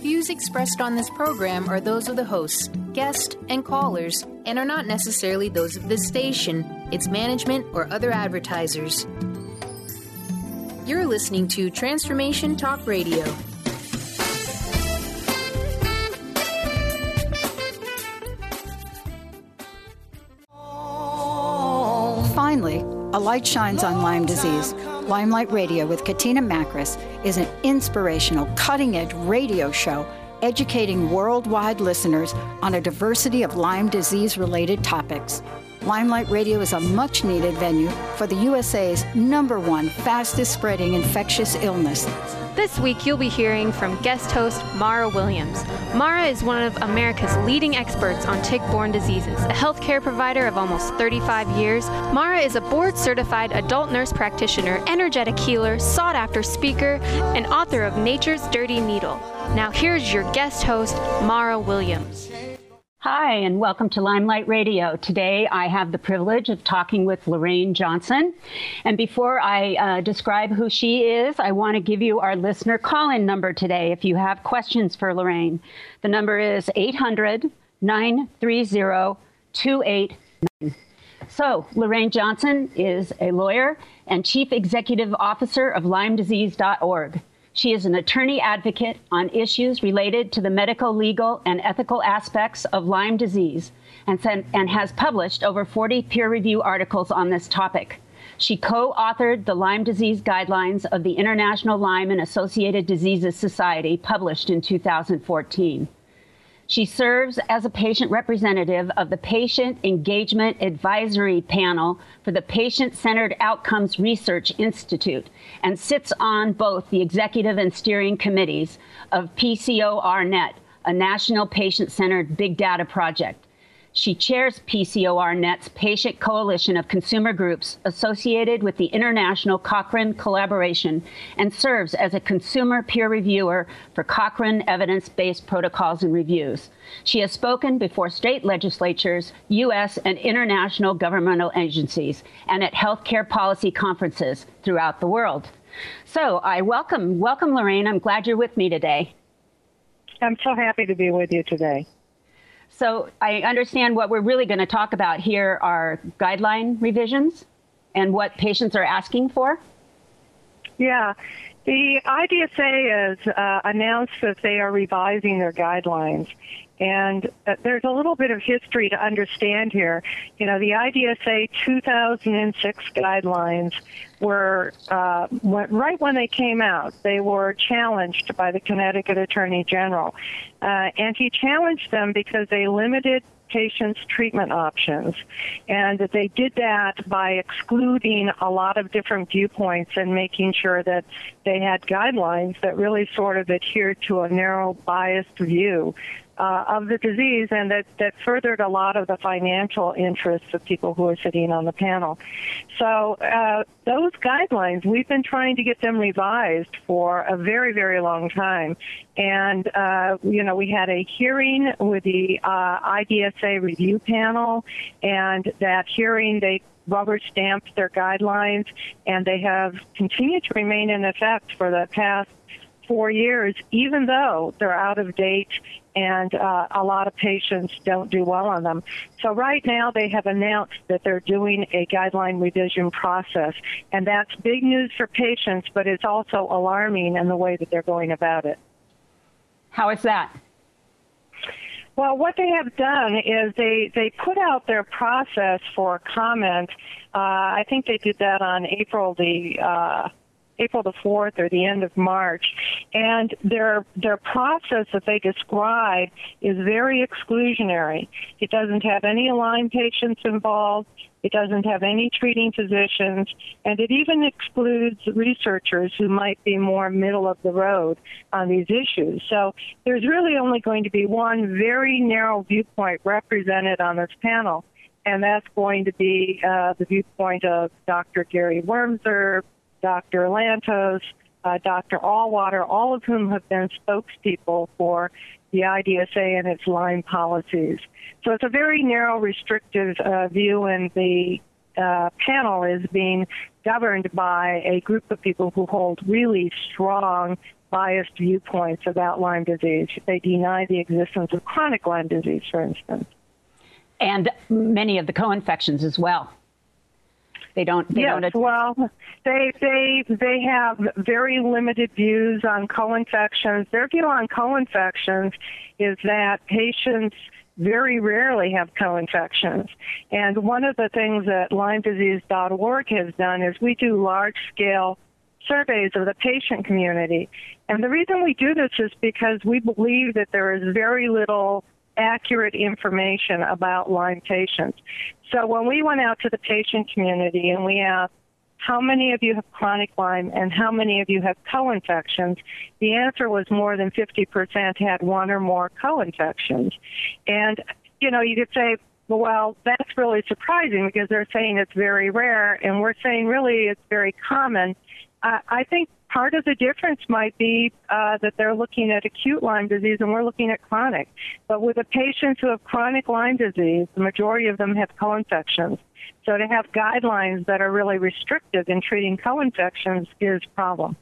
views expressed on this program are those of the hosts, guests, and callers, and are not necessarily those of this station, its management, or other advertisers. You're listening to Transformation Talk Radio. Finally, a light shines on Lyme disease. Limelight Radio with Katina Makris is an inspirational, cutting-edge radio show educating worldwide listeners on a diversity of Lyme disease-related topics. Limelight Radio is a much-needed venue for the USA's #1 fastest-spreading infectious illness. This week, you'll be hearing from guest host Mara Williams. Mara is one of America's leading experts on tick-borne diseases. A healthcare provider of almost 35 years, Mara is a board-certified adult nurse practitioner, energetic healer, sought-after speaker, and author of Nature's Dirty Needle. Now here's your guest host, Mara Williams. Hi, and welcome to Limelight Radio. Today, I have the privilege of talking with Lorraine Johnson. And before I describe who she is, I want to give you our listener call-in number today if you have questions for Lorraine. The number is 800-930-2899. So, Lorraine Johnson is a lawyer and Chief Executive Officer of LymeDisease.org. She is an attorney advocate on issues related to the medical, legal, and ethical aspects of Lyme disease and has published over 40 peer-reviewed articles on this topic. She co-authored the Lyme Disease Guidelines of the International Lyme and Associated Diseases Society, published in 2014. She serves as a patient representative of the Patient Engagement Advisory Panel for the Patient-Centered Outcomes Research Institute and sits on both the executive and steering committees of PCORnet, a national patient-centered big data project. She chairs PCORnet's Patient Coalition of Consumer Groups associated with the International Cochrane Collaboration and serves as a consumer peer reviewer for Cochrane evidence-based protocols and reviews. She has spoken before state legislatures, U.S. and international governmental agencies, and at healthcare policy conferences throughout the world. So I welcome Lorraine. I'm glad you're with me today. I'm so happy to be with you today. So I understand what we're really going to talk about here are guideline revisions and what patients are asking for. Yeah, the IDSA has announced that they are revising their guidelines. And there's a little bit of history to understand here. You know, the IDSA 2006 guidelines were, right when they came out, they were challenged by the Connecticut Attorney General. And he challenged them because they limited patients' treatment options. And that they did that by excluding a lot of different viewpoints and making sure that they had guidelines that really sort of adhered to a narrow, biased view of the disease, and that furthered a lot of the financial interests of people who are sitting on the panel. So those guidelines, we've been trying to get them revised for a very, very long time. And, we had a hearing with the IDSA review panel, and that hearing, they rubber stamped their guidelines, and they have continued to remain in effect for the past 4 years, even though they're out of date and a lot of patients don't do well on them. So right now they have announced that they're doing a guideline revision process, and that's big news for patients, but it's also alarming in the way that they're going about it. How is that? Well, what they have done is they put out their process for comment. I think they did that on April the 4th or the end of March. And their process that they describe is very exclusionary. It doesn't have any Lyme patients involved. It doesn't have any treating physicians. And it even excludes researchers who might be more middle of the road on these issues. So there's really only going to be one very narrow viewpoint represented on this panel. And that's going to be the viewpoint of Dr. Gary Wormser, Dr. Lantos, Dr. Allwater, all of whom have been spokespeople for the IDSA and its Lyme policies. So it's a very narrow, restrictive view, and the panel is being governed by a group of people who hold really strong biased viewpoints about Lyme disease. They deny the existence of chronic Lyme disease, for instance. And many of the co-infections as well. They don't. They have very limited views on co-infections. Their view on co-infections is that patients very rarely have co-infections. And one of the things that LymeDisease.org has done is we do large-scale surveys of the patient community. And the reason we do this is because we believe that there is very little accurate information about Lyme patients. So when we went out to the patient community and we asked, how many of you have chronic Lyme and how many of you have co-infections, the answer was more than 50% had one or more co-infections. And, you know, you could say, well, that's really surprising because they're saying it's very rare, and we're saying really it's very common. I think part of the difference might be that they're looking at acute Lyme disease and we're looking at chronic. But with the patients who have chronic Lyme disease, the majority of them have co-infections. So to have guidelines that are really restrictive in treating co-infections is a problem.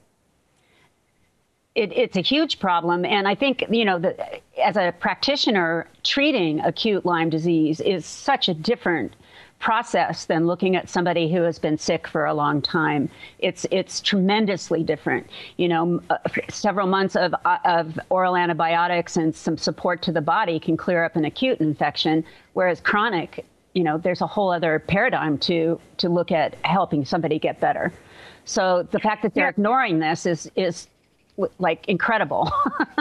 It's a huge problem. And I think, you know, as a practitioner, treating acute Lyme disease is such a different process than looking at somebody who has been sick for a long time. It's tremendously different. You know, several months of oral antibiotics and some support to the body can clear up an acute infection, whereas chronic, you know, there's a whole other paradigm to look at helping somebody get better. So the fact that they're ignoring this is like incredible.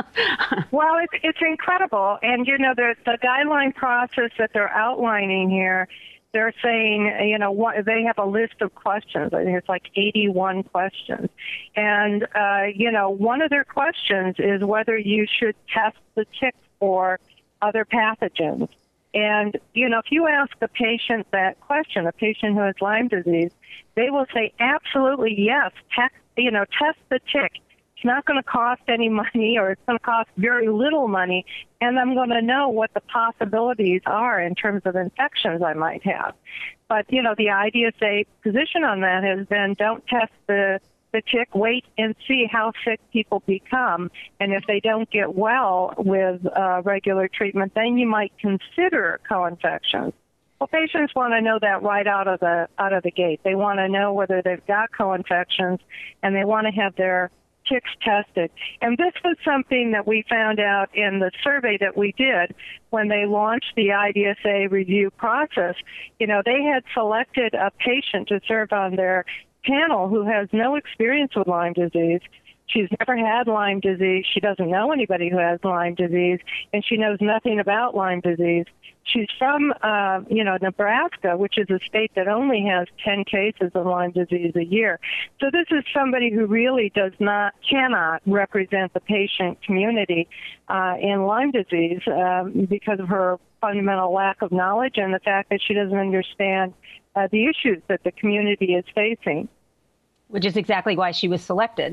Well, it's incredible. And, you know, the guideline process that they're outlining here, they're saying, you know, they have a list of questions. I think it's like 81 questions. And, you know, one of their questions is whether you should test the tick for other pathogens. And, you know, if you ask a patient that question, a patient who has Lyme disease, they will say, absolutely, yes, test the tick. It's not going to cost any money, or it's going to cost very little money, and I'm going to know what the possibilities are in terms of infections I might have. But, you know, the IDSA position on that has been don't test the tick, wait and see how sick people become, and if they don't get well with regular treatment, then you might consider co-infections. Well, patients want to know that right out of the gate. They want to know whether they've got co-infections, and they want to have their ticks tested. And this was something that we found out in the survey that we did when they launched the IDSA review process. You know, they had selected a patient to serve on their panel who has no experience with Lyme disease. She's never had Lyme disease. She doesn't know anybody who has Lyme disease, and she knows nothing about Lyme disease. She's from, Nebraska, which is a state that only has 10 cases of Lyme disease a year. So this is somebody who really cannot represent the patient community in Lyme disease because of her fundamental lack of knowledge and the fact that she doesn't understand the issues that the community is facing. Which is exactly why she was selected.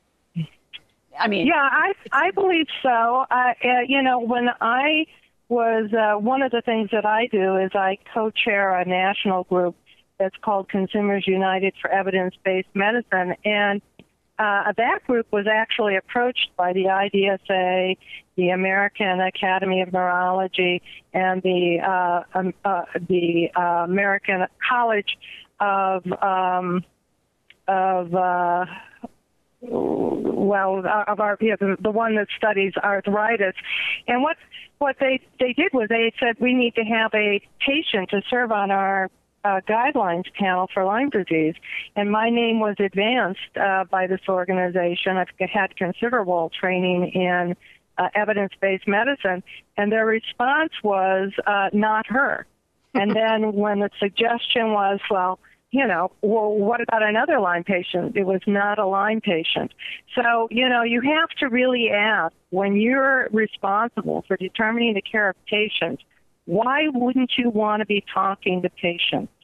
I mean, yeah, I believe so. When I was one of the things that I do is I co-chair a national group that's called Consumers United for Evidence-Based Medicine, and that group was actually approached by the IDSA, the American Academy of Neurology, and the American College of the one that studies arthritis. And what they did was they said, we need to have a patient to serve on our guidelines panel for Lyme disease. And my name was advanced by this organization. I've had considerable training in evidence-based medicine. And their response was not her. And then when the suggestion was, well, what about another Lyme patient? It was not a Lyme patient. So, you have to really ask, when you're responsible for determining the care of patients, why wouldn't you want to be talking to patients?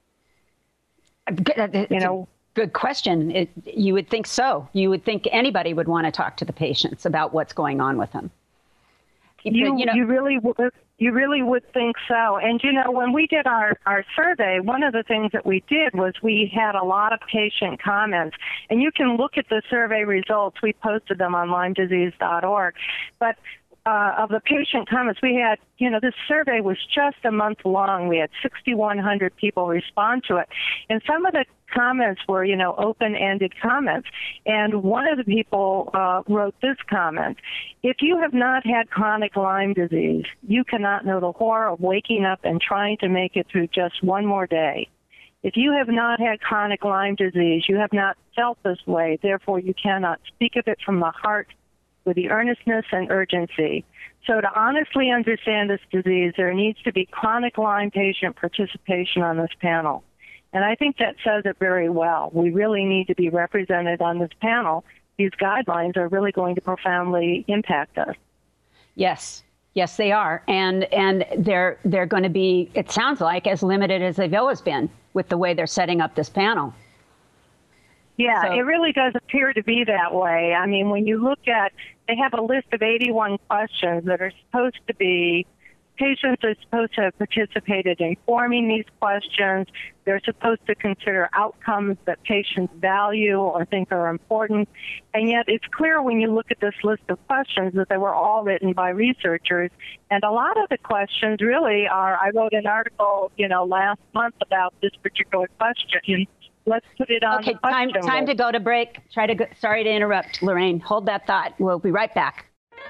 Good question. You would think so. You would think anybody would want to talk to the patients about what's going on with them. You really would. You really would think so. And, when we did our survey, one of the things that we did was we had a lot of patient comments. And you can look at the survey results. We posted them on LymeDisease.org. But of the patient comments, we had, this survey was just a month long. We had 6,100 people respond to it. And some of the comments were, open-ended comments. And one of the people wrote this comment: if you have not had chronic Lyme disease, you cannot know the horror of waking up and trying to make it through just one more day. If you have not had chronic Lyme disease, you have not felt this way. Therefore, you cannot speak of it from the heart with the earnestness and urgency. So to honestly understand this disease, there needs to be chronic Lyme patient participation on this panel. And I think that says it very well. We really need to be represented on this panel. These guidelines are really going to profoundly impact us. Yes. Yes, they are. And they're going to be, it sounds like, as limited as they've always been with the way they're setting up this panel. Yeah, so it really does appear to be that way. I mean, when you look at, they have a list of 81 questions that are supposed to be, patients are supposed to have participated in forming these questions. They're supposed to consider outcomes that patients value or think are important. And yet it's clear when you look at this list of questions that they were all written by researchers. And a lot of the questions really are, I wrote an article, last month about this particular question. Let's put it on. Okay, time to go to break. Sorry to interrupt, Lorraine. Hold that thought. We'll be right back.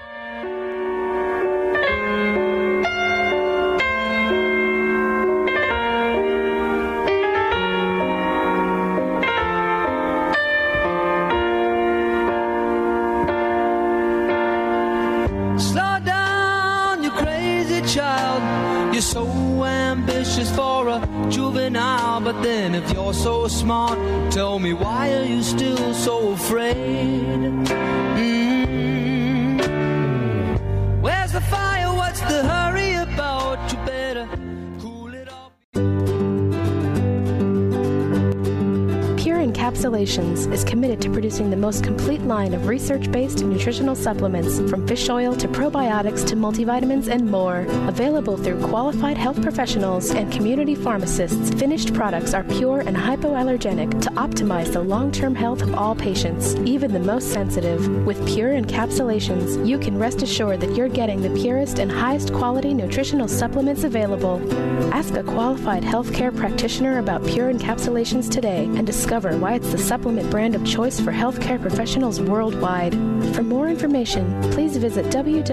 Slow down, you crazy child. You're so ambitious for a juvenile, but then if you're so smart, tell me, why are you still so afraid? Where's the fire? What's the hurry about? You better cool it off. Pure Encapsulations is committed to producing the most complete line of research-based nutritional supplements, from fish oil to probiotics to multivitamins and more. Available through qualified health professionals and community pharmacists, finished products are pure and hypoallergenic to optimize the long-term health of all patients, even the most sensitive. With Pure Encapsulations, you can rest assured that you're getting the purest and highest quality nutritional supplements available. Ask a qualified healthcare practitioner about Pure Encapsulations today and discover why it's the supplement brand of choice for healthcare professionals worldwide. For more information, please visit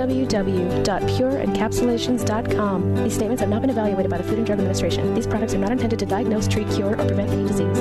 www.pureencapsulations.com. These statements have not been evaluated by the Food and Drug Administration. These products are not intended to diagnose, treat, cure, or prevent any disease.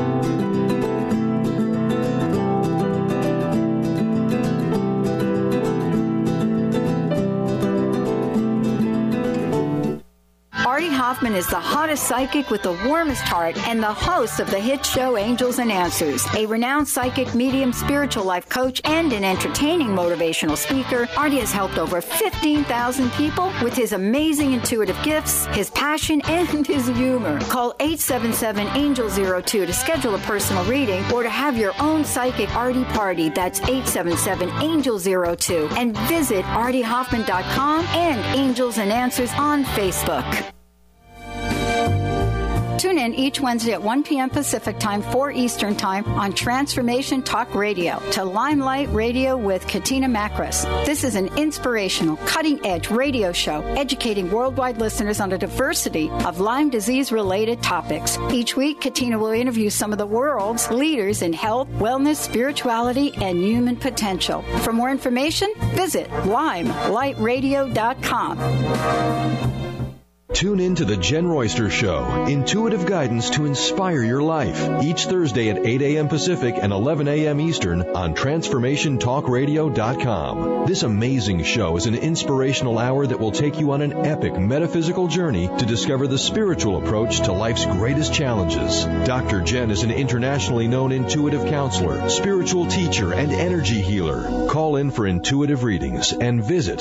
Artie Hoffman is the hottest psychic with the warmest heart and the host of the hit show Angels and Answers. A renowned psychic, medium, spiritual life coach, and an entertaining motivational speaker, Artie has helped over 15,000 people with his amazing intuitive gifts, his passion, and his humor. Call 877-ANGEL-02 to schedule a personal reading or to have your own psychic Artie party. That's 877-ANGEL-02. And visit ArtieHoffman.com and Angels and Answers on Facebook. Tune in each Wednesday at 1 p.m. Pacific Time, 4 Eastern Time on Transformation Talk Radio to Limelight Radio with Katina Makris. This is an inspirational, cutting-edge radio show educating worldwide listeners on a diversity of Lyme disease-related topics. Each week, Katina will interview some of the world's leaders in health, wellness, spirituality, and human potential. For more information, visit limelightradio.com. Tune in to The Jen Royster Show, intuitive guidance to inspire your life, each Thursday at 8 a.m. Pacific and 11 a.m. Eastern on TransformationTalkRadio.com. This amazing show is an inspirational hour that will take you on an epic metaphysical journey to discover the spiritual approach to life's greatest challenges. Dr. Jen is an internationally known intuitive counselor, spiritual teacher, and energy healer. Call in for intuitive readings and visit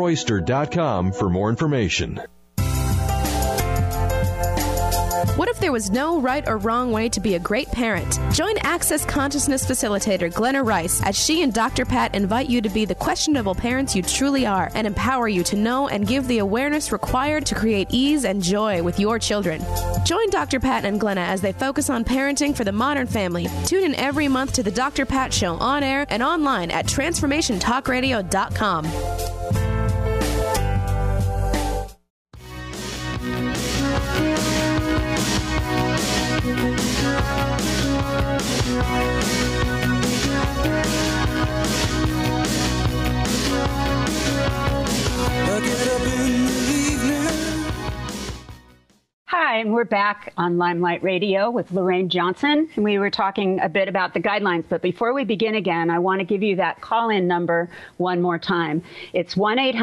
JenRoyster.com for more information. What if there there was no right or wrong way to be a great parent. Join Access Consciousness Facilitator Glenna Rice as she and Dr. Pat invite you to be the questionable parents you truly are and empower you to know and give the awareness required to create ease and joy with your children. Join Dr. Pat and Glenna as they focus on parenting for the modern family. Tune in every month to the Dr. Pat Show on air and online at transformationtalkradio.com. Hi, and we're back on Limelight Radio with Lorraine Johnson, and we were talking a bit about the guidelines. But before we begin again, I want to give you that call-in number one more time. It's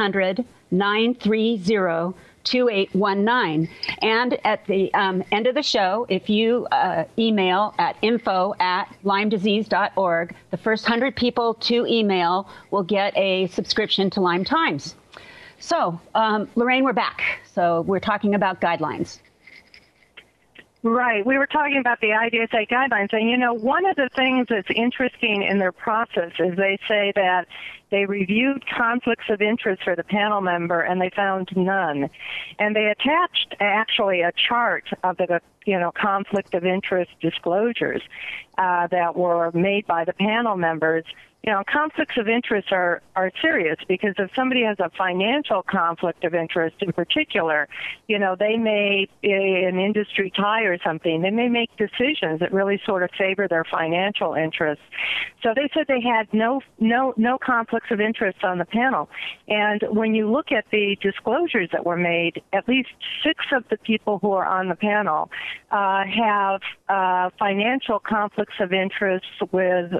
1-800-930-2819. And at the end of the show, if you email at info@LymeDisease.org, the first 100 people to email will get a subscription to Lyme Times. So, Lorraine, we're back. So we're talking about guidelines. Right. We were talking about the IDSA guidelines. And, you know, one of the things that's interesting in their process is they say that they reviewed conflicts of interest for the panel member, and they found none. And they attached, actually, a chart of the, conflict of interest disclosures that were made by the panel members. You know, conflicts of interest are serious because if somebody has a financial conflict of interest in particular, they may, an industry tie or something, they may make decisions that really sort of favor their financial interests. So they said they had no conflicts of interest on the panel. And when you look at the disclosures that were made, at least 6 of the people who are on the panel have financial conflicts of interest with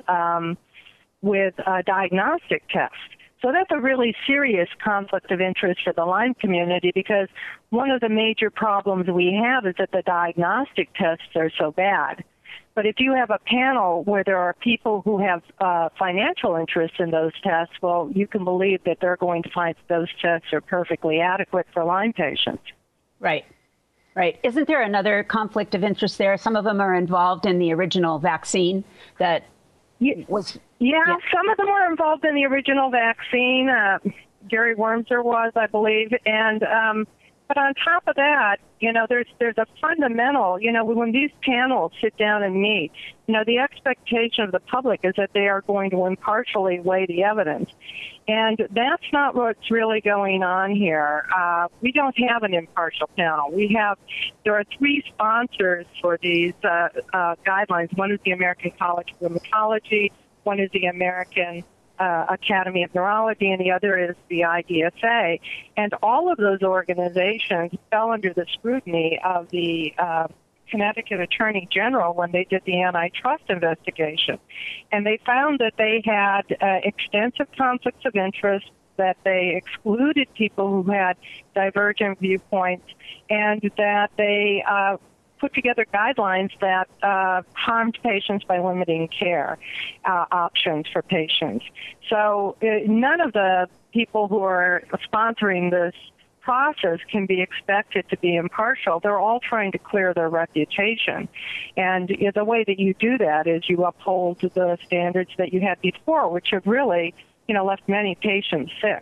diagnostic tests. So that's a really serious conflict of interest for the Lyme community because one of the major problems we have is that the diagnostic tests are so bad. But if you have a panel where there are people who have financial interest in those tests, well, you can believe that they're going to find that those tests are perfectly adequate for Lyme patients. Right. Right. Isn't there another conflict of interest there? Some of them are involved in the original vaccine that was... Yeah, some of them were involved in the original vaccine. Gary Wormser was, I believe. And but on top of that, there's a fundamental, when these panels sit down and meet, the expectation of the public is that they are going to impartially weigh the evidence. And that's not what's really going on here. We don't have an impartial panel. There are 3 sponsors for these guidelines. One is the American College of Rheumatology, one is the American Academy of Neurology, and the other is the IDSA. And all of those organizations fell under the scrutiny of the Connecticut Attorney General when they did the antitrust investigation. And they found that they had extensive conflicts of interest, that they excluded people who had divergent viewpoints, and that they put together guidelines that harmed patients by limiting care options for patients. So none of the people who are sponsoring this process can be expected to be impartial. They're all trying to clear their reputation. And the way that you do that is you uphold the standards that you had before, which have really, left many patients sick.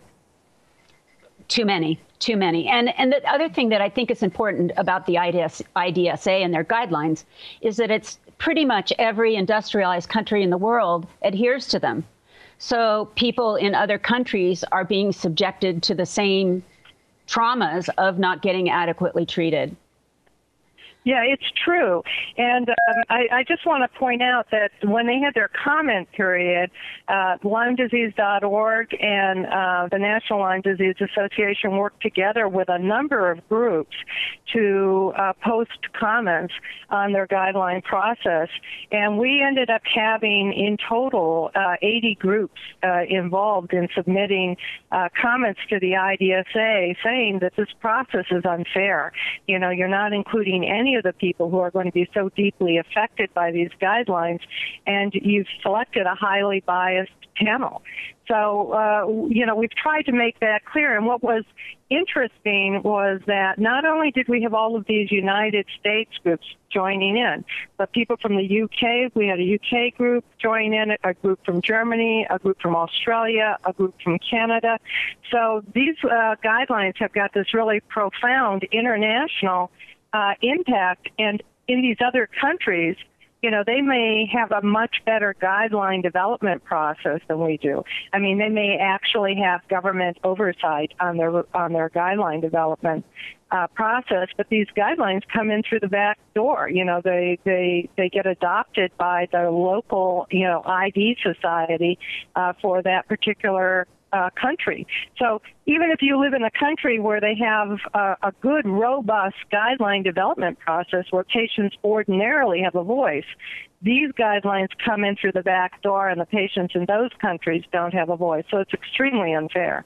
Too many. And the other thing that I think is important about the IDSA and their guidelines is that it's pretty much every industrialized country in the world adheres to them. So people in other countries are being subjected to the same traumas of not getting adequately treated. Yeah, it's true. And I just want to point out that when they had their comment period, LymeDisease.org and the National Lyme Disease Association worked together with a number of groups to post comments on their guideline process. And we ended up having, in total, 80 groups involved in submitting comments to the IDSA saying that this process is unfair. You're not including any of the people who are going to be so deeply affected by these guidelines, and you've selected a highly biased panel. So, we've tried to make that clear. And what was interesting was that not only did we have all of these United States groups joining in, but people from the UK, we had a UK group join in, a group from Germany, a group from Australia, a group from Canada. So these guidelines have got this really profound international impact. And in these other countries, they may have a much better guideline development process than we do. I mean, they may actually have government oversight on their guideline development process, but these guidelines come in through the back door. They get adopted by the local, ID society for that particular country. So even if you live in a country where they have a good, robust guideline development process where patients ordinarily have a voice, these guidelines come in through the back door and the patients in those countries don't have a voice. So it's extremely unfair.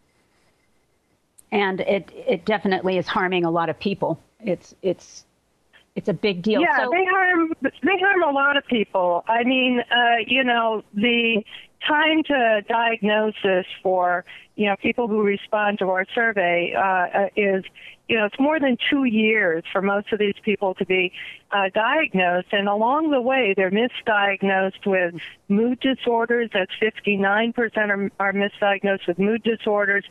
And it definitely is harming a lot of people. It's a big deal. Yeah, they harm a lot of people. I mean, the time to diagnosis for, people who respond to our survey is, it's more than 2 years for most of these people to be diagnosed. And along the way, they're misdiagnosed with mood disorders. That's 59% are misdiagnosed with mood disorders.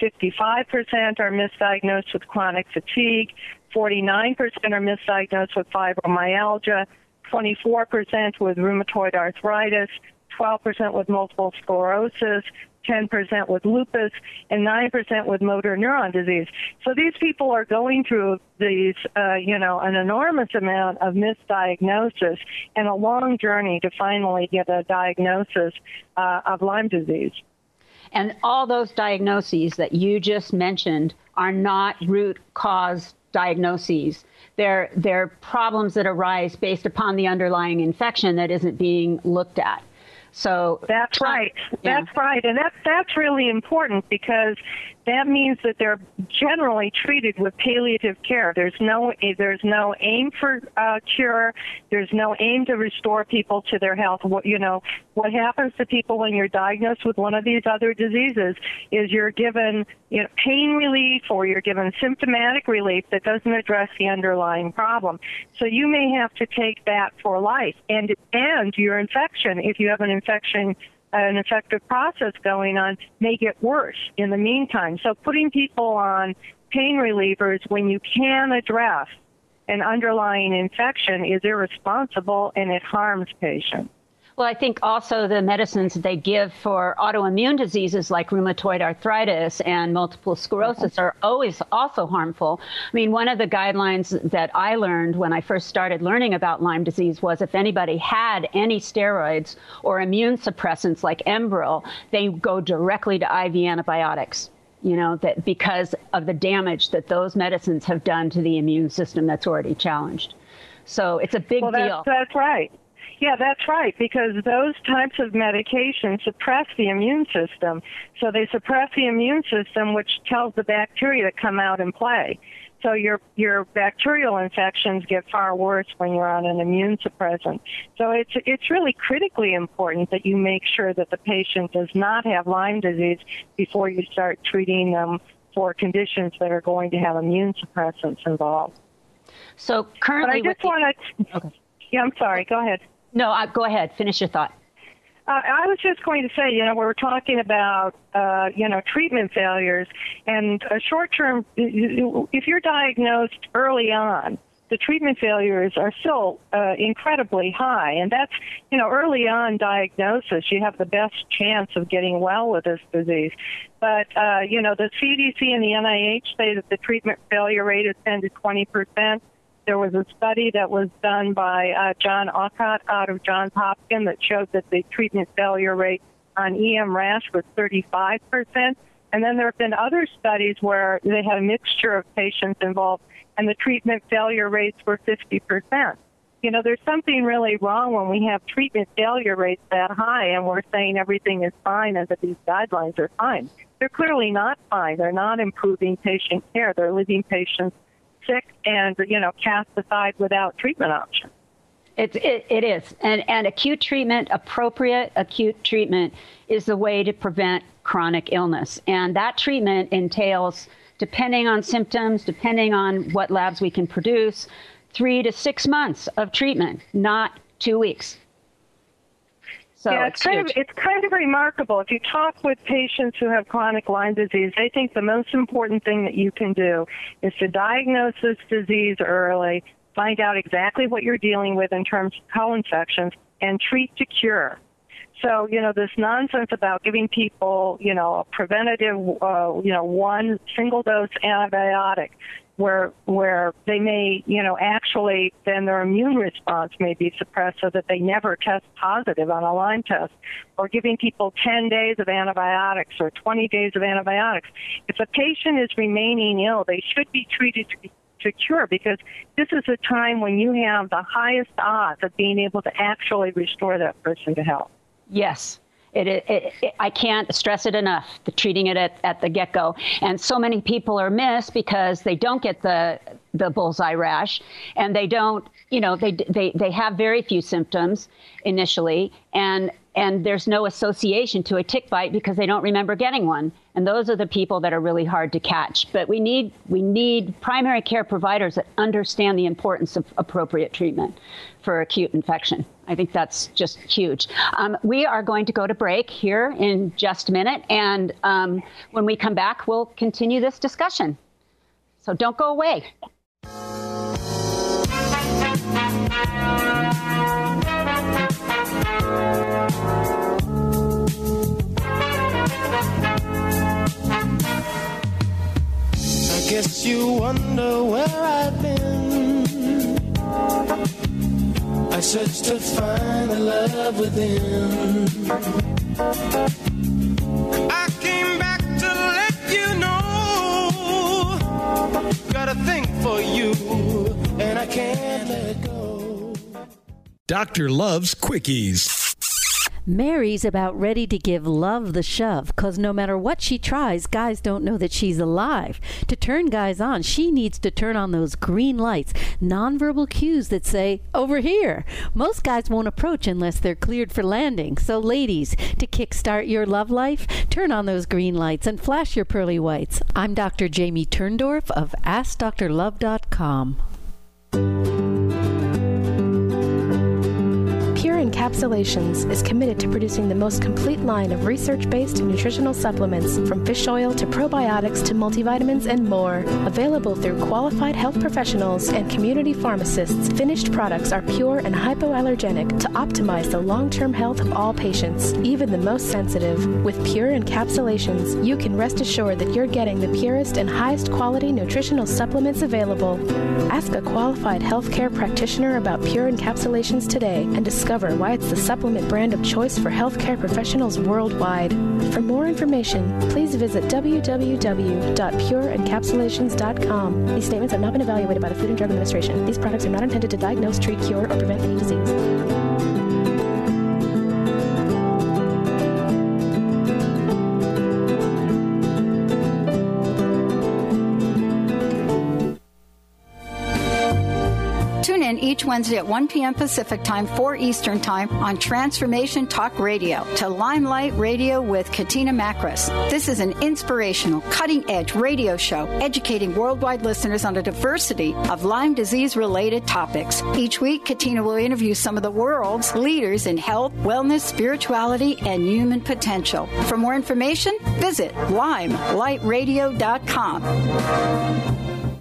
55% are misdiagnosed with chronic fatigue. 49% are misdiagnosed with fibromyalgia. 24% with rheumatoid arthritis. 12% with multiple sclerosis, 10% with lupus, and 9% with motor neuron disease. So these people are going through these, an enormous amount of misdiagnosis and a long journey to finally get a diagnosis of Lyme disease. And all those diagnoses that you just mentioned are not root cause diagnoses. They're problems that arise based upon the underlying infection that isn't being looked at. So that's right. Yeah. That's right. And that's really important because that means that they're generally treated with palliative care. There's no aim for cure. There's no aim to restore people to their health. What happens to people when you're diagnosed with one of these other diseases is you're given pain relief or you're given symptomatic relief that doesn't address the underlying problem. So you may have to take that for life. And your infection, if you have an infective process going on, may get worse in the meantime. So putting people on pain relievers when you can address an underlying infection is irresponsible and it harms patients. Well, I think also the medicines they give for autoimmune diseases like rheumatoid arthritis and multiple sclerosis are always also harmful. I mean, one of the guidelines that I learned when I first started learning about Lyme disease was if anybody had any steroids or immune suppressants like Enbrel, they go directly to IV antibiotics. That because of the damage that those medicines have done to the immune system that's already challenged. So it's a big deal. That's right. Yeah, that's right, because those types of medications suppress the immune system. So they suppress the immune system, which tells the bacteria to come out and play. So your bacterial infections get far worse when you're on an immune suppressant. So it's really critically important that you make sure that the patient does not have Lyme disease before you start treating them for conditions that are going to have immune suppressants involved. So currently, but I just want to. Okay. Yeah, I'm sorry. Go ahead. No, go ahead. Finish your thought. I was just going to say, we were talking about, treatment failures, and short-term, if you're diagnosed early on, the treatment failures are still incredibly high. And that's, early on diagnosis, you have the best chance of getting well with this disease. But, the CDC and the NIH say that the treatment failure rate is 10 to 20%. There was a study that was done by John Aucott out of Johns Hopkins that showed that the treatment failure rate on EM rash was 35%. And then there have been other studies where they had a mixture of patients involved, and the treatment failure rates were 50%. There's something really wrong when we have treatment failure rates that high and we're saying everything is fine and that these guidelines are fine. They're clearly not fine. They're not improving patient care. They're leaving patients sick and, cast aside without treatment options. It is. And acute treatment, appropriate acute treatment, is the way to prevent chronic illness. And that treatment entails, depending on symptoms, depending on what labs we can produce, 3 to 6 months of treatment, not 2 weeks. So yeah, it's kind of remarkable. If you talk with patients who have chronic Lyme disease, they think the most important thing that you can do is to diagnose this disease early, find out exactly what you're dealing with in terms of co-infections, and treat to cure. So, this nonsense about giving people, a preventative, one single dose antibiotic where they may, actually then their immune response may be suppressed so that they never test positive on a Lyme test, or giving people 10 days of antibiotics or 20 days of antibiotics. If a patient is remaining ill, they should be treated to cure, because this is a time when you have the highest odds of being able to actually restore that person to health. Yes. I can't stress it enough, treating it at the get-go. And so many people are missed because they don't get the bullseye rash, and they don't, they have very few symptoms initially, and there's no association to a tick bite because they don't remember getting one. And those are the people that are really hard to catch. But we need primary care providers that understand the importance of appropriate treatment for acute infection. I think that's just huge. We are going to go to break here in just a minute. And when we come back, we'll continue this discussion. So don't go away. I guess you wonder where I've been. I searched to find the love within. I came back to let you know. Got a thing for you, and I can't let go. Doctor loves quickies. Mary's about ready to give love the shove, because no matter what she tries, guys don't know that she's alive. To turn guys on, she needs to turn on those green lights, nonverbal cues that say, over here. Most guys won't approach unless they're cleared for landing. So ladies, to kickstart your love life, turn on those green lights and flash your pearly whites. I'm Dr. Jamie Turndorf of AskDrLove.com. Pure Encapsulations is committed to producing the most complete line of research-based nutritional supplements, from fish oil to probiotics to multivitamins and more. Available through qualified health professionals and community pharmacists, finished products are pure and hypoallergenic to optimize the long-term health of all patients, even the most sensitive. With Pure Encapsulations, you can rest assured that you're getting the purest and highest quality nutritional supplements available. Ask a qualified healthcare practitioner about Pure Encapsulations today and discover why it's the supplement brand of choice for healthcare professionals worldwide. For more information, please visit www.pureencapsulations.com. These statements have not been evaluated by the Food and Drug Administration. These products are not intended to diagnose, treat, cure, or prevent any disease. Each Wednesday at 1 p.m. Pacific Time, 4 Eastern Time on Transformation Talk Radio to Limelight Radio with Katina Makris. This is an inspirational, cutting-edge radio show educating worldwide listeners on a diversity of Lyme disease-related topics. Each week, Katina will interview some of the world's leaders in health, wellness, spirituality, and human potential. For more information, visit limelightradio.com.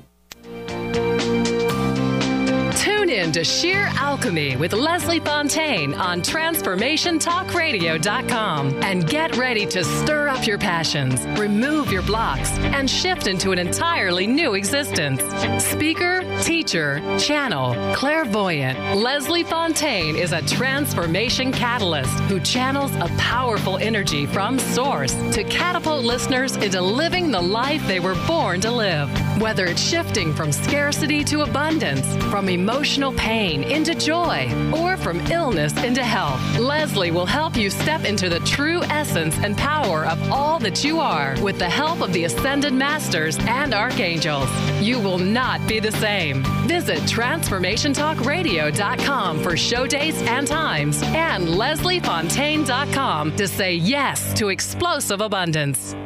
Tune in to Sheer Alchemy with Leslie Fontaine on TransformationTalkRadio.com and get ready to stir up your passions, remove your blocks, and shift into an entirely new existence. Speaker, teacher, channel, clairvoyant, Leslie Fontaine is a transformation catalyst who channels a powerful energy from Source to catapult listeners into living the life they were born to live. Whether it's shifting from scarcity to abundance, from emotional pain into joy, or from illness into health, Leslie will help you step into the true essence and power of all that you are with the help of the Ascended Masters and Archangels. You will not be the same. Visit TransformationTalkRadio.com for show dates and times, and LeslieFontaine.com to say yes to explosive abundance.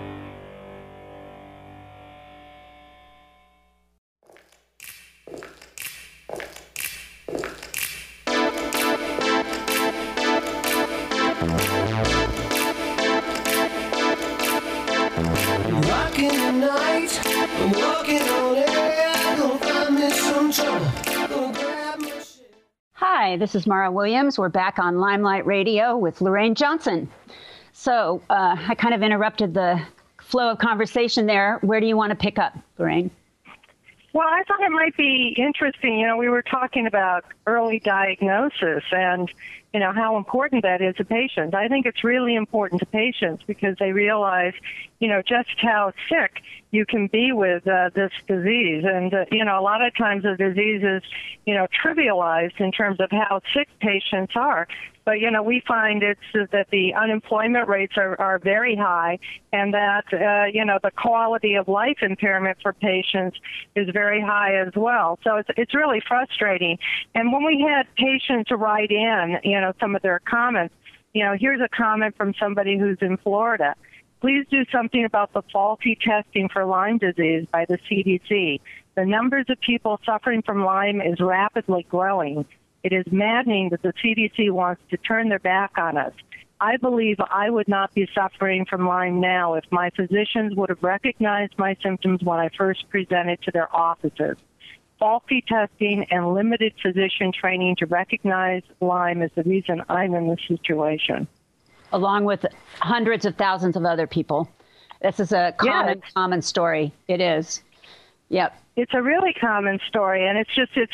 Rocking the night, I'm walking on air, gonna find me some trouble, gonna grab my shit. Hi, this is Mara Williams. We're back on Limelight Radio with Lorraine Johnson. So I kind of interrupted the flow of conversation there. Where do you want to pick up, Lorraine? Well, I thought it might be interesting. You know, we were talking about early diagnosis and, you know, how important that is to patients. I think it's really important to patients because they realize, you know, just how sick you can be with this disease. And, you know, a lot of times the disease is, you know, trivialized in terms of how sick patients are. But, you know, we find it's that the unemployment rates are very high and that, you know, the quality of life impairment for patients is very high as well. So it's really frustrating. And when we had patients write in, you know, some of their comments, you know, here's a comment from somebody who's in Florida. Please do something about the faulty testing for Lyme disease by the CDC. The numbers of people suffering from Lyme is rapidly growing. It is maddening that the CDC wants to turn their back on us. I believe I would not be suffering from Lyme now if my physicians would have recognized my symptoms when I first presented to their offices. Faulty testing and limited physician training to recognize Lyme is the reason I'm in this situation. Along with hundreds of thousands of other people. This is a common story. It is. Yep. It's a really common story, and it's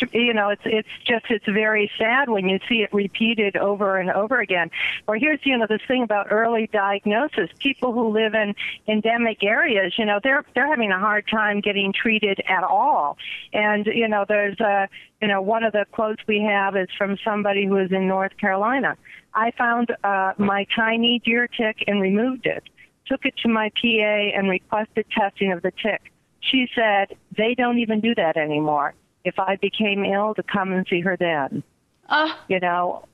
very sad when you see it repeated over and over again. Or here's, you know, this thing about early diagnosis. People who live in endemic areas, you know, they're having a hard time getting treated at all. And, you know, there's one of the quotes we have is from somebody who is in North Carolina. I found my tiny deer tick and removed it, took it to my PA and requested testing of the tick. She said, they don't even do that anymore. If I became ill, to come and see her then. You know,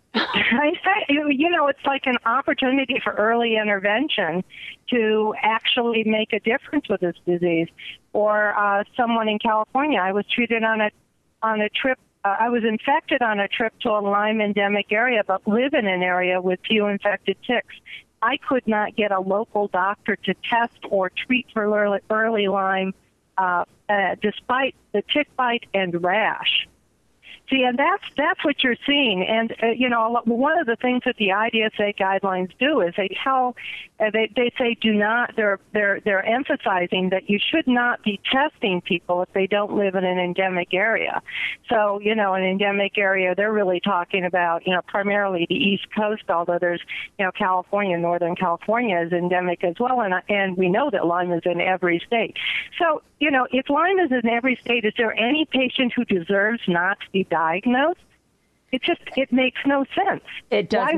it's like an opportunity for early intervention to actually make a difference with this disease. Or someone in California, I was treated on a trip. I was infected on a trip to a Lyme endemic area, but live in an area with few infected ticks. I could not get a local doctor to test or treat for early Lyme despite the tick bite and rash. See, and that's what you're seeing. And, you know, one of the things that the IDSA guidelines do is they tell, they say do not, they're emphasizing that you should not be testing people if they don't live in an endemic area. So, you know, an endemic area, they're really talking about, you know, primarily the East Coast, although there's, you know, California, Northern California is endemic as well. And we know that Lyme is in every state. So, you know, if Lyme is in every state, is there any patient who deserves not to be diagnosed? It makes no sense. It does.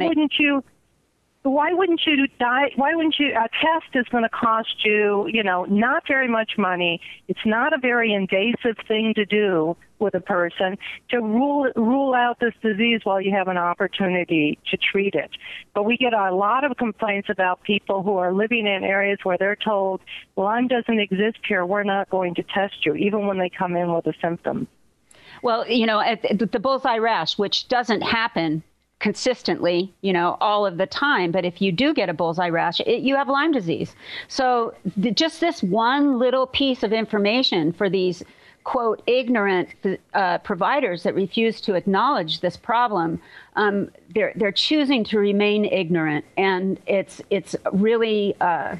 Why wouldn't you a test is going to cost you, you know, not very much money. It's not a very invasive thing to do with a person to rule out this disease while you have an opportunity to treat it. But we get a lot of complaints about people who are living in areas where they're told, Lyme doesn't exist here, we're not going to test you, even when they come in with a symptom. Well, you know, the bullseye rash, which doesn't happen consistently, you know, all of the time. But if you do get a bullseye rash, you have Lyme disease. So just this one little piece of information for these, quote, ignorant providers that refuse to acknowledge this problem, they're choosing to remain ignorant. And it's really,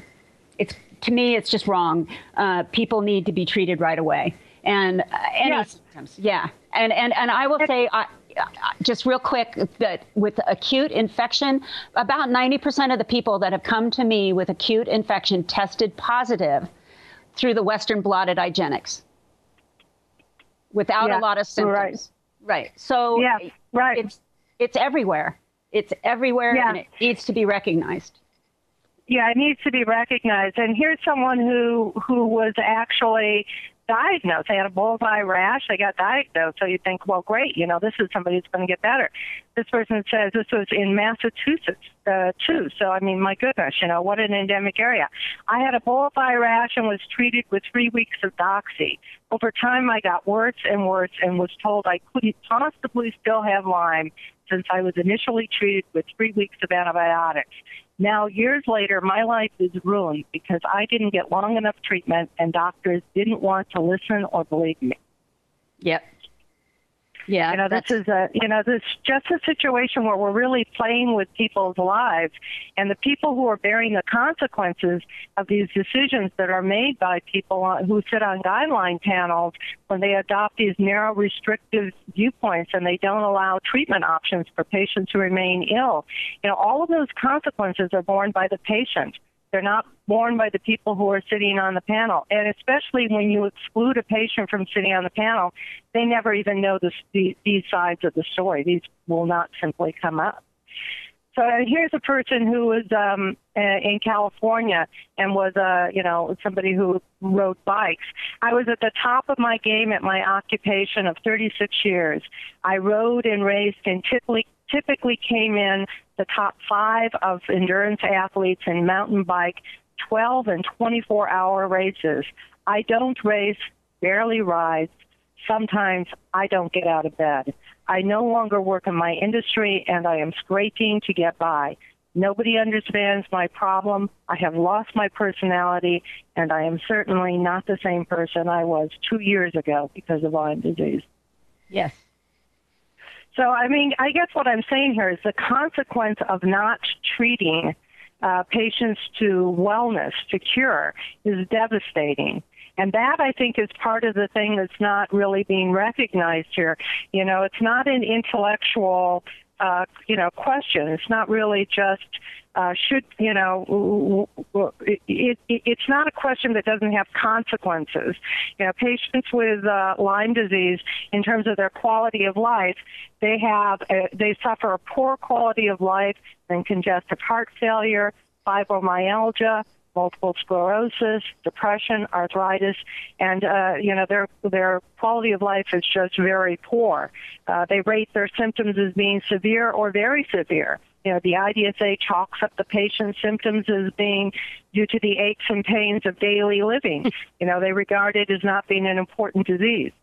to me, it's just wrong. People need to be treated right away. And any symptoms, and I will say, just real quick, that with acute infection, about 90% of the people that have come to me with acute infection tested positive through the Western blotted IGeneX without a lot of symptoms. Right. So it's everywhere. It's everywhere, and it needs to be recognized. Yeah, it needs to be recognized. And here's someone who was actually diagnosed. They had a bullseye rash. They got diagnosed. So you think, well, great, this is somebody who's going to get better. This person says this was in Massachusetts, too. So, I mean, my goodness, what an endemic area. I had a bullseye rash and was treated with 3 weeks of Doxy. Over time, I got worse and worse and was told I couldn't possibly still have Lyme since I was initially treated with 3 weeks of antibiotics. Now, years later, my life is ruined because I didn't get long enough treatment and doctors didn't want to listen or believe me. Yep. Yeah. This is this just a situation where we're really playing with people's lives, and the people who are bearing the consequences of these decisions that are made by people who sit on guideline panels when they adopt these narrow, restrictive viewpoints and they don't allow treatment options for patients who remain ill. All of those consequences are borne by the patient. They're not borne by the people who are sitting on the panel. And especially when you exclude a patient from sitting on the panel, they never even know these sides of the story. These will not simply come up. So here's a person who was in California and was, somebody who rode bikes. I was at the top of my game at my occupation of 36 years. I rode and raced and typically came in the top 5 of endurance athletes in mountain bike 12 and 24-hour races. I don't race, barely ride. Sometimes I don't get out of bed. I no longer work in my industry, and I am scraping to get by. Nobody understands my problem. I have lost my personality, and I am certainly not the same person I was 2 years ago because of Lyme disease. Yes. So, I guess what I'm saying here is the consequence of not treating patients to wellness, to cure, is devastating. And that, I think, is part of the thing that's not really being recognized here. It's not an intellectual, question. It's not really just it's not a question that doesn't have consequences. Patients with Lyme disease, in terms of their quality of life, they suffer a poor quality of life and congestive heart failure, fibromyalgia, multiple sclerosis, depression, arthritis, and their quality of life is just very poor. They rate their symptoms as being severe or very severe. The IDSA chalks up the patient's symptoms as being due to the aches and pains of daily living. They regard it as not being an important disease.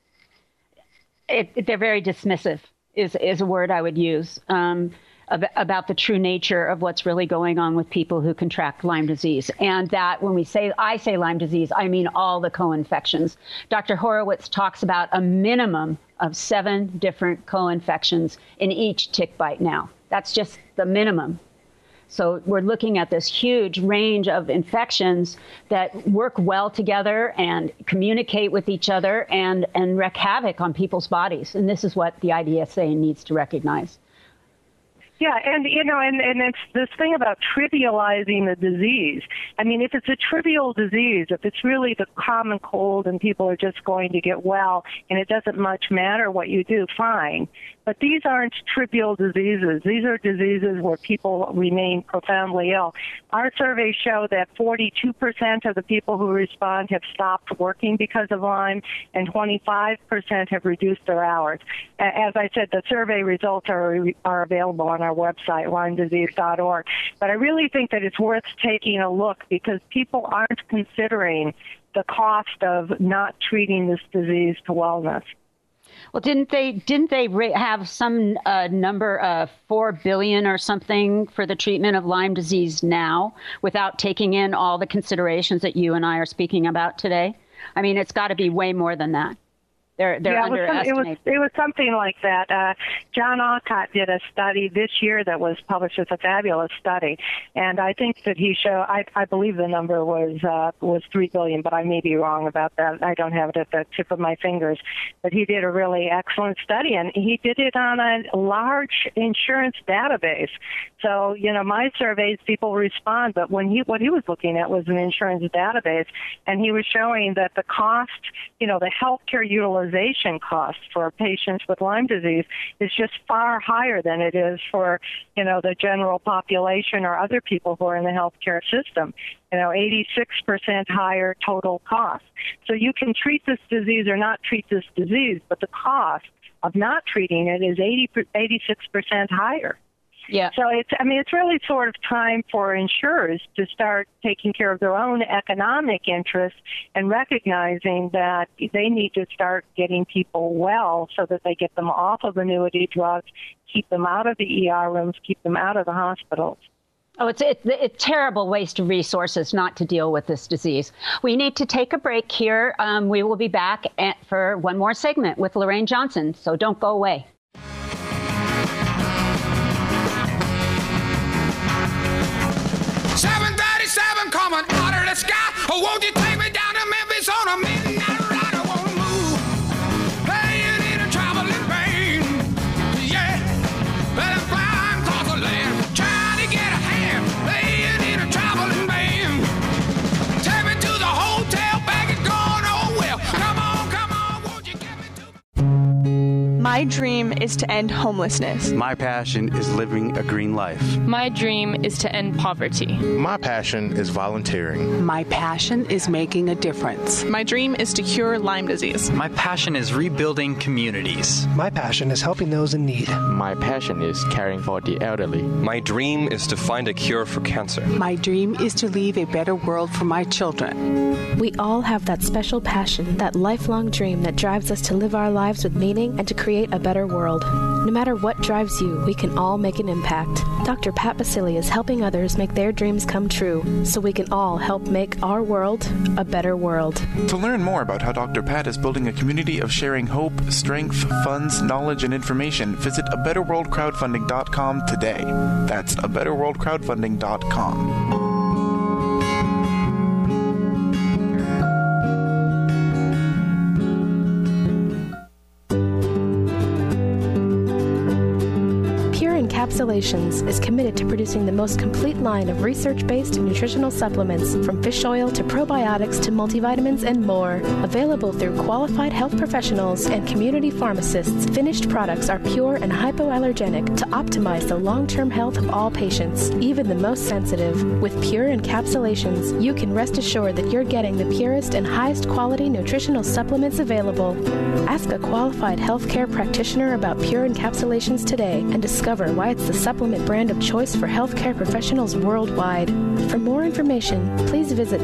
They're very dismissive, is a word I would use. About the true nature of what's really going on with people who contract Lyme disease. And that when I say Lyme disease, I mean all the co-infections. Dr. Horowitz talks about a minimum of 7 different co-infections in each tick bite now. That's just the minimum. So we're looking at this huge range of infections that work well together and communicate with each other and wreak havoc on people's bodies. And this is what the IDSA needs to recognize. Yeah, and it's this thing about trivializing the disease. If it's a trivial disease, if it's really the common cold and people are just going to get well and it doesn't much matter what you do, fine. But these aren't trivial diseases. These are diseases where people remain profoundly ill. Our surveys show that 42% of the people who respond have stopped working because of Lyme, and 25% have reduced their hours. As I said, the survey results are available on our website, LymeDisease.org. But I really think that it's worth taking a look because people aren't considering the cost of not treating this disease to wellness. Well, didn't they have some number, 4 billion or something for the treatment of Lyme disease now without taking in all the considerations that you and I are speaking about today? It's got to be way more than that. They're underestimated. It was something like that. John Aucott did a study this year that was published. It's a fabulous study, and I think that he showed. I believe the number was 3 billion, but I may be wrong about that. I don't have it at the tip of my fingers. But he did a really excellent study, and he did it on a large insurance database. So, my surveys, people respond, but what he was looking at was an insurance database, and he was showing that the cost, the healthcare utilization cost for patients with Lyme disease is just far higher than it is for, the general population or other people who are in the healthcare system. 86% higher total cost. So you can treat this disease or not treat this disease, but the cost of not treating it is 86% higher. Yeah. So it's really sort of time for insurers to start taking care of their own economic interests and recognizing that they need to start getting people well so that they get them off of annuity drugs, keep them out of the ER rooms, keep them out of the hospitals. Oh, it's a terrible waste of resources not to deal with this disease. We need to take a break here. We will be back for one more segment with Lorraine Johnson, so don't go away. 737 coming out of the sky. Oh, won't you take me down to Memphis on a midnight ride? I want to move. Playing in a traveling plane. Yeah. Well, I'm flying across the land. Trying to get a hand. Playing in a traveling band. Take me to the hotel. Bag is gone. Oh, well. Come on. Won't you get me to... My dream is to end homelessness. My passion is living a green life. My dream is to end poverty. My passion is volunteering. My passion is making a difference. My dream is to cure Lyme disease. My passion is rebuilding communities. My passion is helping those in need. My passion is caring for the elderly. My dream is to find a cure for cancer. My dream is to leave a better world for my children. We all have that special passion, that lifelong dream that drives us to live our lives with meaning and to create a better world. No matter what drives you, we can all make an impact. Dr. Pat Baccili is helping others make their dreams come true, so we can all help make our world a better world. To learn more about how Dr. Pat is building a community of sharing hope, strength, funds, knowledge, and information, visit abetterworldcrowdfunding.com today. That's abetterworldcrowdfunding.com. Encapsulations is committed to producing the most complete line of research-based nutritional supplements, from fish oil to probiotics to multivitamins and more. Available through qualified health professionals and community pharmacists, finished products are pure and hypoallergenic to optimize the long-term health of all patients, even the most sensitive. With Pure Encapsulations, you can rest assured that you're getting the purest and highest quality nutritional supplements available. Ask a qualified healthcare practitioner about Pure Encapsulations today and discover why it's the supplement brand of choice for healthcare professionals worldwide. For more information, please visit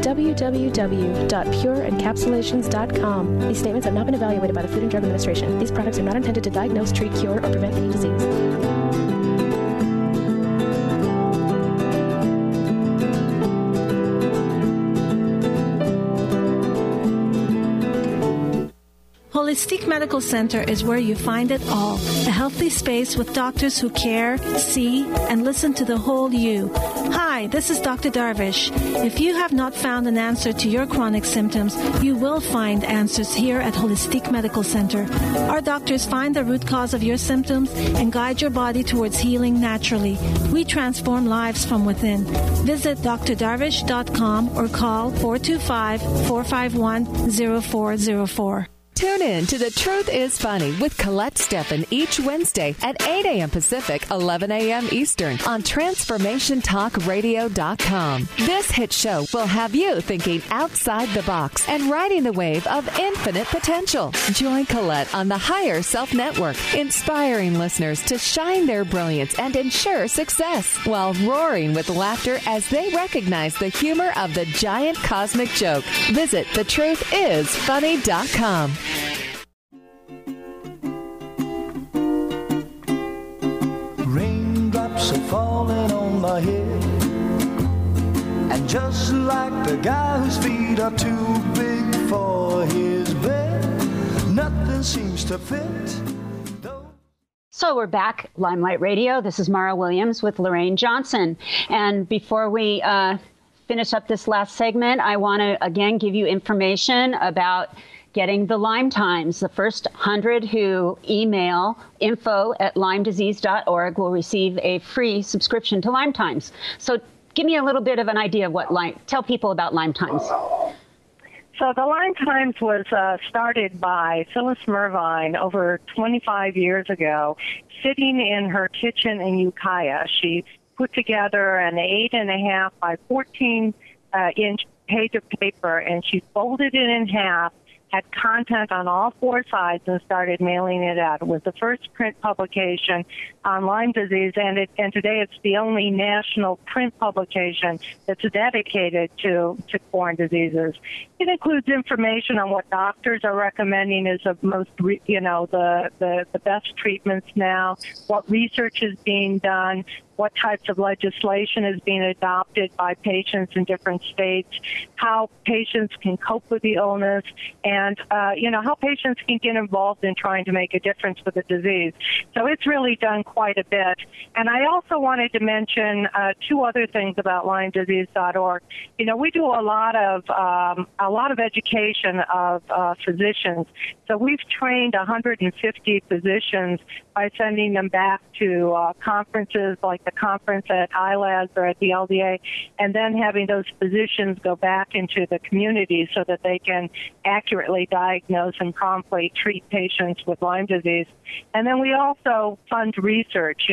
www.pureencapsulations.com. These statements have not been evaluated by the Food and Drug Administration. These products are not intended to diagnose, treat, cure, or prevent any disease. Holistic Medical Center is where you find it all. A healthy space with doctors who care, see, and listen to the whole you. Hi, this is Dr. Darvish. If you have not found an answer to your chronic symptoms, you will find answers here at Holistic Medical Center. Our doctors find the root cause of your symptoms and guide your body towards healing naturally. We transform lives from within. Visit drdarvish.com or call 425-451-0404. Tune in to The Truth is Funny with Colette Steffen each Wednesday at 8 a.m. Pacific, 11 a.m. Eastern on TransformationTalkRadio.com. This hit show will have you thinking outside the box and riding the wave of infinite potential. Join Colette on the Higher Self Network, inspiring listeners to shine their brilliance and ensure success while roaring with laughter as they recognize the humor of the giant cosmic joke. Visit TheTruthIsFunny.com. Raindrops are falling on my head, and just like the guy whose feet are too big for his bed, nothing nothing seems to fit. So we're back, Limelight Radio. This is Mara Williams with Lorraine Johnson. And before we finish up this last segment, I want to again give you information about getting the Lyme Times. The first 100 who email info@LymeDisease.org will receive a free subscription to Lyme Times. So give me a little bit of an idea of what tell people about Lyme Times. So the Lyme Times was started by Phyllis Mervine over 25 years ago, sitting in her kitchen in Ukiah. She put together an 8.5 by 14 inch page of paper, and she folded it in half, had content on all four sides, and started mailing it out. It was the first print publication on Lyme disease, and today it's the only national print publication that's dedicated to tick-borne diseases. It includes information on what doctors are recommending is the most, the best treatments now, what research is being done, what types of legislation is being adopted by patients in different states, how patients can cope with the illness, and, how patients can get involved in trying to make a difference with the disease. So it's really done quite a bit. And I also wanted to mention two other things about LymeDisease.org. We do a lot of education of physicians. So we've trained 150 physicians by sending them back to conferences like the conference at ILADS or at the LDA, and then having those physicians go back into the community so that they can accurately diagnose and promptly treat patients with Lyme disease. And then we also fund research.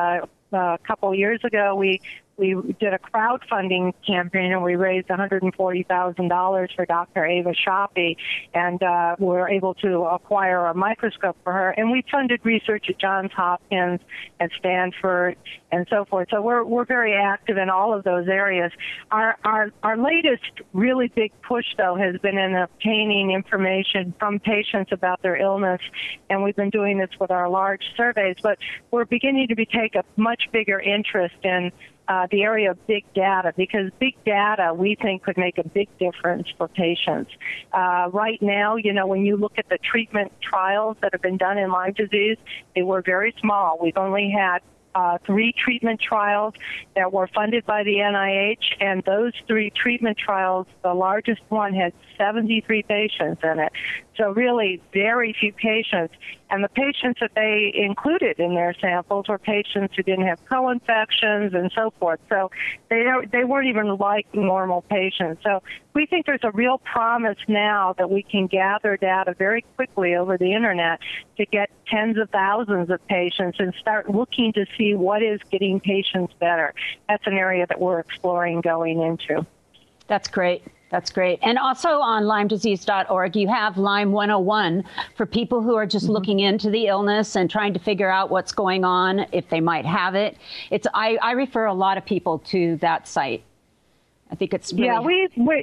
A couple of years ago, we did a crowdfunding campaign, and we raised $140,000 for Dr. Ava Shoppe, and we were able to acquire a microscope for her. And we funded research at Johns Hopkins, at Stanford, and so forth. So we're very active in all of those areas. Our latest really big push, though, has been in obtaining information from patients about their illness, and we've been doing this with our large surveys. But we're beginning to take a much bigger interest in the area of big data, because big data, we think, could make a big difference for patients. Right now, when you look at the treatment trials that have been done in Lyme disease, they were very small. We've only had 3 treatment trials that were funded by the NIH, and those 3 treatment trials, the largest one had 73 patients in it. So really very few patients. And the patients that they included in their samples were patients who didn't have co-infections and so forth. So they weren't even like normal patients. So we think there's a real promise now that we can gather data very quickly over the internet to get tens of thousands of patients and start looking to see what is getting patients better. That's an area that we're exploring going into. That's great. That's great. And also on LymeDisease.org, you have Lyme 101 for people who are just looking into the illness and trying to figure out what's going on, if they might have it. I refer a lot of people to that site. I think it's really...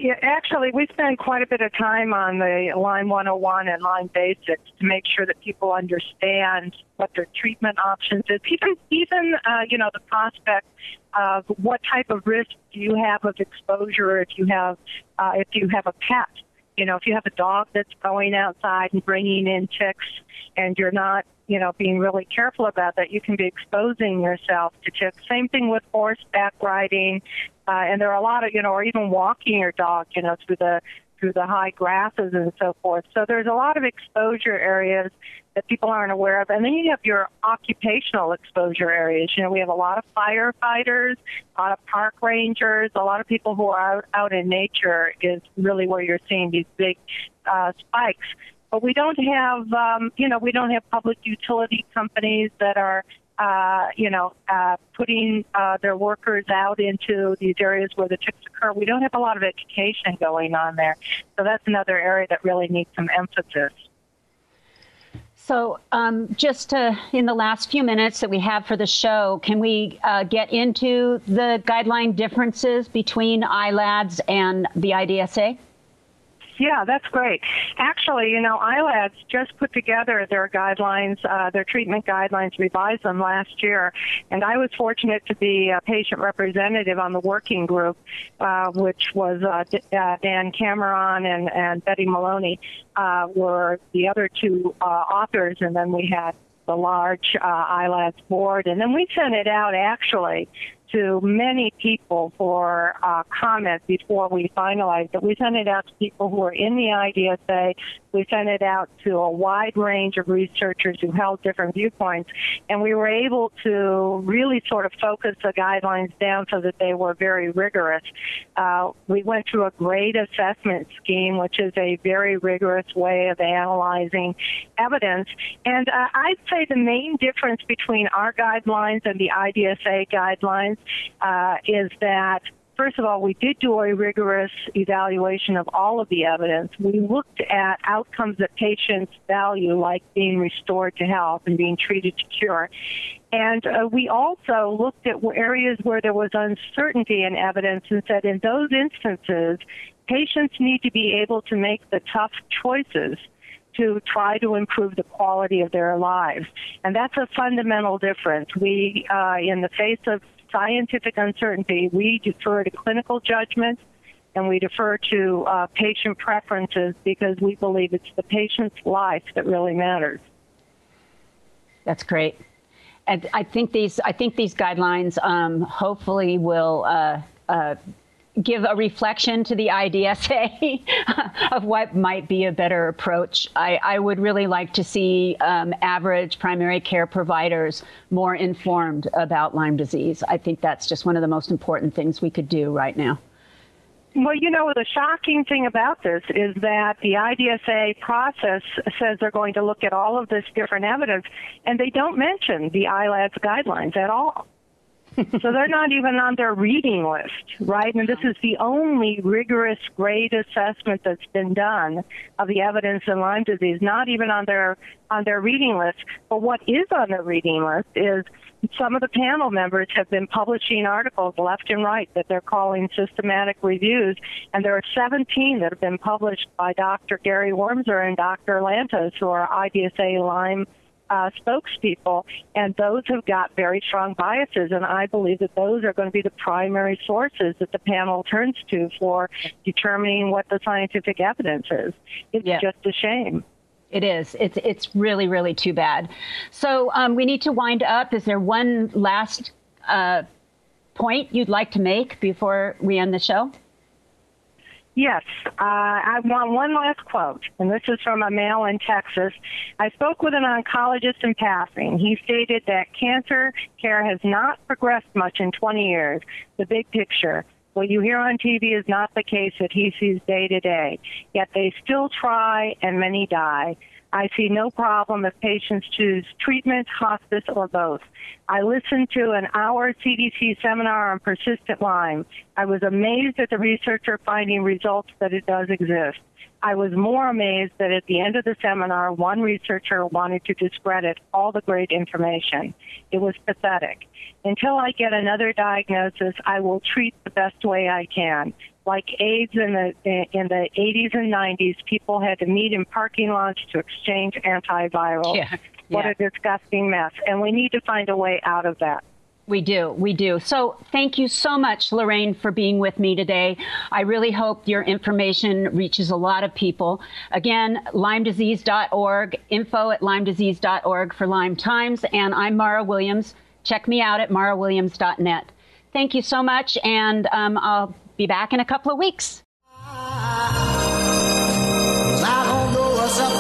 we spend quite a bit of time on the Lyme 101 and Lyme Basics to make sure that people understand what their treatment options is. Even the prospect of what type of risk do you have of exposure if you have a pet. If you have a dog that's going outside and bringing in ticks, and you're not being really careful about that, you can be exposing yourself to ticks. Same thing with horseback riding. And there are a lot of, or even walking your dog, through the high grasses and so forth. So there's a lot of exposure areas that people aren't aware of. And then you have your occupational exposure areas. We have a lot of firefighters, a lot of park rangers, a lot of people who are out in nature is really where you're seeing these big spikes. But we don't have, we don't have public utility companies that are putting their workers out into these areas where the ticks occur. We don't have a lot of education going on there. So that's another area that really needs some emphasis. So just in the last few minutes that we have for the show, can we get into the guideline differences between ILADS and the IDSA? Yeah, that's great. Actually, ILADS just put together their guidelines, their treatment guidelines, revised them last year, and I was fortunate to be a patient representative on the working group, which was Dan Cameron and Betty Maloney were the other two authors, and then we had the large ILADS board, and then we sent it out actually to many people for comment before we finalized it. We sent it out to people who are in the IDSA. We sent it out to a wide range of researchers who held different viewpoints, and we were able to really sort of focus the guidelines down so that they were very rigorous. We went through a grade assessment scheme, which is a very rigorous way of analyzing evidence, and I'd say the main difference between our guidelines and the IDSA guidelines is that, first of all, we did do a rigorous evaluation of all of the evidence. We looked at outcomes that patients value, like being restored to health and being treated to cure. And we also looked at areas where there was uncertainty in evidence and said in those instances, patients need to be able to make the tough choices to try to improve the quality of their lives. And that's a fundamental difference. We, in the face of scientific uncertainty, we defer to clinical judgment and we defer to patient preferences because we believe it's the patient's life that really matters. That's great. And I think these guidelines hopefully will give a reflection to the IDSA of what might be a better approach. I would really like to see average primary care providers more informed about Lyme disease. I think that's just one of the most important things we could do right now. Well, the shocking thing about this is that the IDSA process says they're going to look at all of this different evidence, and they don't mention the ILADS guidelines at all. So they're not even on their reading list, right? And this is the only rigorous grade assessment that's been done of the evidence in Lyme disease, not even on their reading list. But what is on their reading list is some of the panel members have been publishing articles left and right that they're calling systematic reviews, and there are 17 that have been published by Dr. Gary Wormser and Dr. Lantos, who are IDSA Lyme spokespeople, and those have got very strong biases, and I believe that those are going to be the primary sources that the panel turns to for determining what the scientific evidence is. It's just a shame. It is. It's really, really too bad. So we need to wind up. Is there one last point you'd like to make before we end the show? Yes, I want one last quote, and this is from a male in Texas. I spoke with an oncologist in passing. He stated that cancer care has not progressed much in 20 years, the big picture. What you hear on TV is not the case that he sees day to day, yet they still try and many die. I see no problem if patients choose treatment, hospice, or both. I listened to an hour CDC seminar on persistent Lyme. I was amazed at the researcher finding results that it does exist. I was more amazed that at the end of the seminar, one researcher wanted to discredit all the great information. It was pathetic. Until I get another diagnosis, I will treat the best way I can. Like AIDS in the 80s and 90s, people had to meet in parking lots to exchange antivirals. Yeah. What a disgusting mess. And we need to find a way out of that. We do. So thank you so much, Lorraine, for being with me today. I really hope your information reaches a lot of people. Again, LymeDisease.org, info@LymeDisease.org for Lyme Times. And I'm Mara Williams. Check me out at marawilliams.net. Thank you so much, and I'll be back in a couple of weeks. I don't know what's up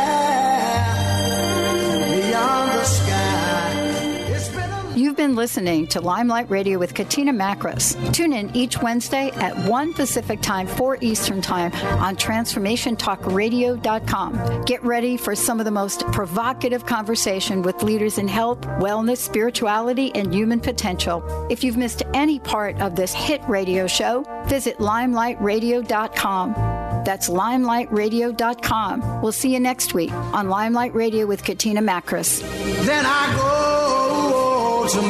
there beyond the sky. You've been listening to Limelight Radio with Katina Makris. Tune in each Wednesday at 1 Pacific Time, 4 Eastern Time on TransformationTalkRadio.com. Get ready for some of the most provocative conversation with leaders in health, wellness, spirituality, and human potential. If you've missed any part of this hit radio show, visit LimelighTRadio.com. That's LimelighTRadio.com. We'll see you next week on Limelight Radio with Katina Makris. Then I go to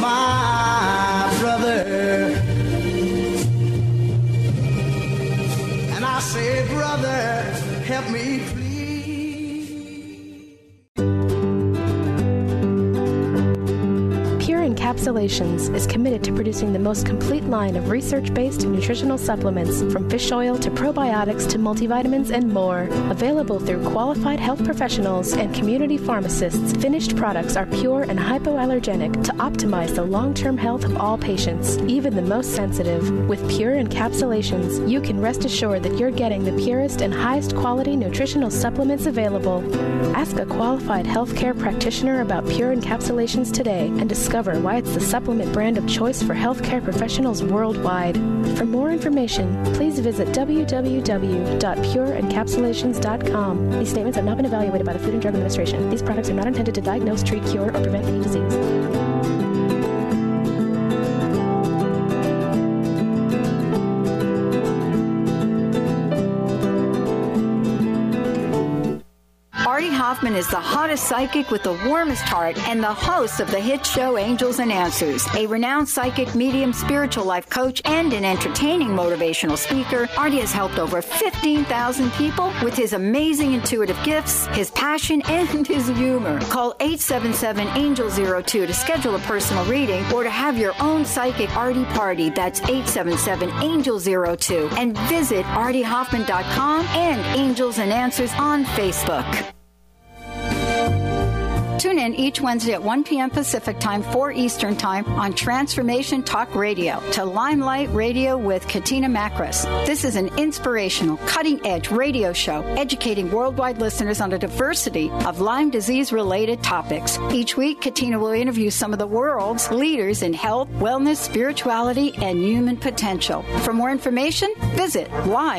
my brother, and I I say, brother, help me please. Pure Encapsulations is committed to producing the most complete line of research-based nutritional supplements, from fish oil to probiotics to multivitamins and more. Available through qualified health professionals and community pharmacists, finished products are pure and hypoallergenic to optimize the long-term health of all patients, even the most sensitive. With Pure Encapsulations, you can rest assured that you're getting the purest and highest quality nutritional supplements available. Ask a qualified healthcare practitioner about Pure Encapsulations today and discover why it's the supplement brand of choice for healthcare professionals worldwide. For more information, please visit www.pureencapsulations.com. These statements have not been evaluated by the Food and Drug Administration. These products are not intended to diagnose, treat, cure, or prevent any disease. Artie Hoffman is the hottest psychic with the warmest heart and the host of the hit show Angels and Answers. A renowned psychic, medium, spiritual life coach, and an entertaining motivational speaker, Artie has helped over 15,000 people with his amazing intuitive gifts, his passion, and his humor. Call 877-ANGEL-02 to schedule a personal reading or to have your own psychic Artie party. That's 877-ANGEL-02. And visit artiehoffman.com and Angels and Answers on Facebook. Tune in each Wednesday at 1 p.m. Pacific Time, 4 Eastern Time on Transformation Talk Radio to Limelight Radio with Katina Makris. This is an inspirational, cutting-edge radio show educating worldwide listeners on a diversity of Lyme disease-related topics. Each week, Katina will interview some of the world's leaders in health, wellness, spirituality, and human potential. For more information, visit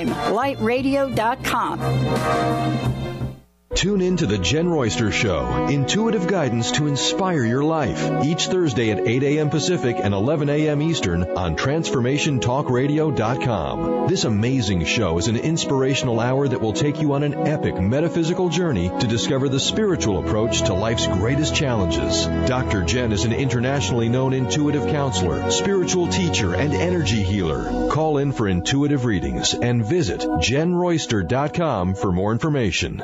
limelightradio.com. Tune in to the Jen Royster Show, intuitive guidance to inspire your life, each Thursday at 8 a.m. Pacific and 11 a.m. Eastern on TransformationTalkRadio.com. This amazing show is an inspirational hour that will take you on an epic metaphysical journey to discover the spiritual approach to life's greatest challenges. Dr. Jen is an internationally known intuitive counselor, spiritual teacher, and energy healer. Call in for intuitive readings and visit JenRoyster.com for more information.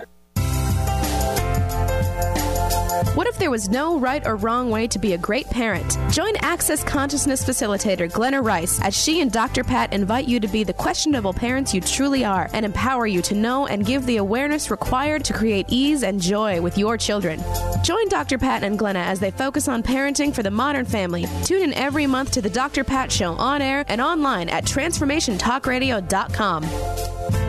What if there was no right or wrong way to be a great parent? Join Access Consciousness Facilitator Glenna Rice as she and Dr. Pat invite you to be the questionable parents you truly are and empower you to know and give the awareness required to create ease and joy with your children. Join Dr. Pat and Glenna as they focus on parenting for the modern family. Tune in every month to the Dr. Pat Show on air and online at TransformationTalkRadio.com.